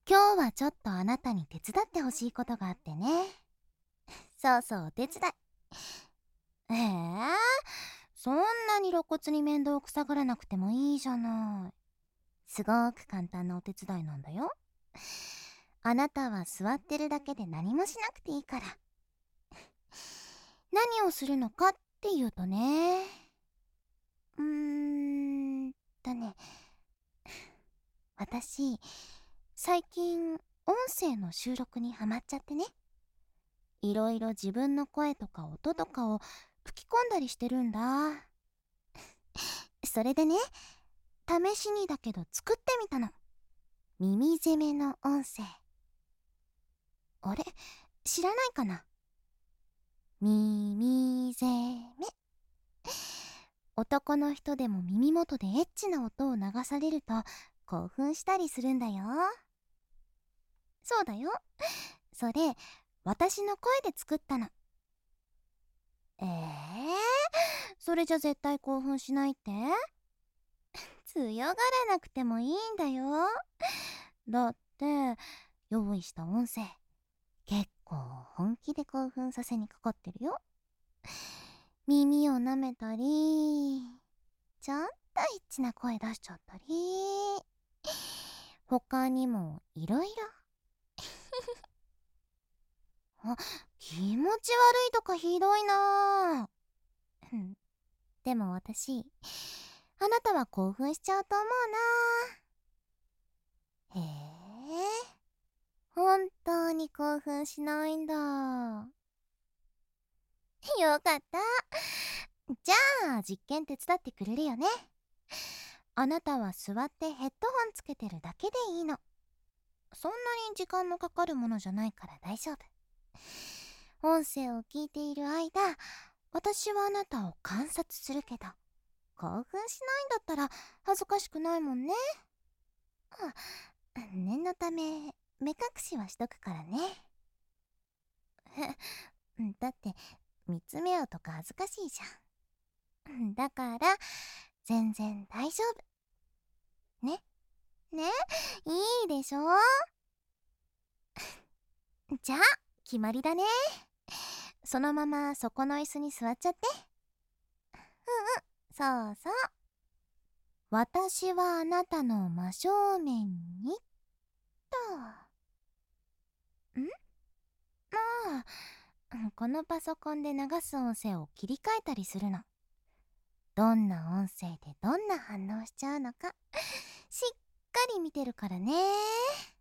今日はちょっとあなたに手伝ってほしいことがあってね。そうそう、お手伝い。ええそんなに露骨に面倒くさがらなくてもいいじゃない。すごく簡単なお手伝いなんだよ。あなたは座ってるだけで何もしなくていいから。何をするのかっていうとね。うーんとね、私、最近、音声の収録にハマっちゃってね。いろいろ自分の声とか音とかを吹き込んだりしてるんだ。それでね、試しにだけど作ってみたの。耳攻めの音声。あれ、知らないかな？耳攻め。男の人でも耳元でエッチな音を流されると興奮したりするんだよ。そうだよ。それ、私の声で作ったの。それじゃ絶対興奮しないって？強がらなくてもいいんだよ。だって、用意した音声、結構本気で興奮させにかかってるよ。耳を舐めたり、ちょっとエッチな声出しちゃったり、他にもいろいろ。あ、気持ち悪いとかひどいなぁ。でも私、あなたは興奮しちゃうと思うな。へえ、本当に興奮しないんだ。よかった。じゃあ実験手伝ってくれるよね。あなたは座ってヘッドホンつけてるだけでいいの。そんなに時間のかかるものじゃないから大丈夫。音声を聞いている間、私はあなたを観察するけど、興奮しないんだったら恥ずかしくないもんね。念のため目隠しはしとくからね。だって見つめ合うとか恥ずかしいじゃん。だから全然大丈夫ね。ね、いいでしょ。じゃあ決まりだね。そのままそこの椅子に座っちゃって。そうそう。私はあなたの真正面にと。ああ、このパソコンで流す音声を切り替えたりするの。どんな音声でどんな反応しちゃうのかしっかり見てるからね。